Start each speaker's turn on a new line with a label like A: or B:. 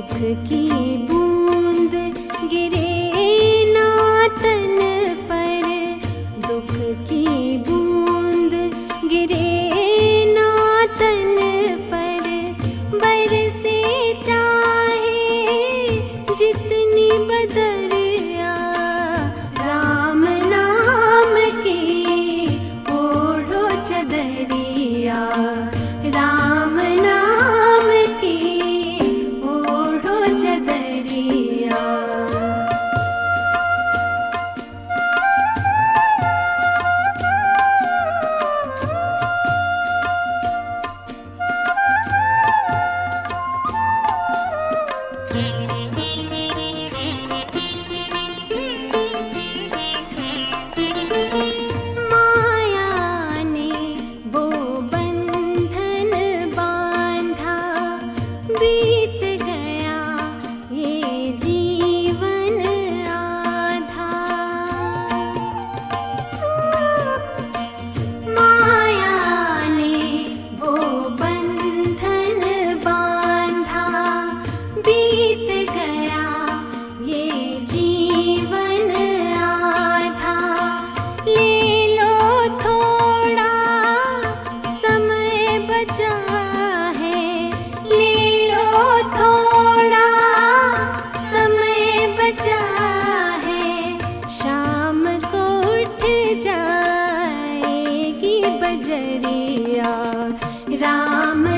A: दुख की बूंद गिरे ना तन पर, दुख की बूंद गिरे ना तन पर, बरसे चाहे जितनी बदरिया, राम नाम की ओढ़ो चदरिया, राम नाम की ओढ़ो चदरिया। बीत गया ये जीवन आधा, माया ने वो बंधन बांधा, बीत गया ये जीवन आधा। ले लो थोड़ा समय बचा है, थोड़ा समय बचा है, शाम को उठ जाएगी बजरिया, राम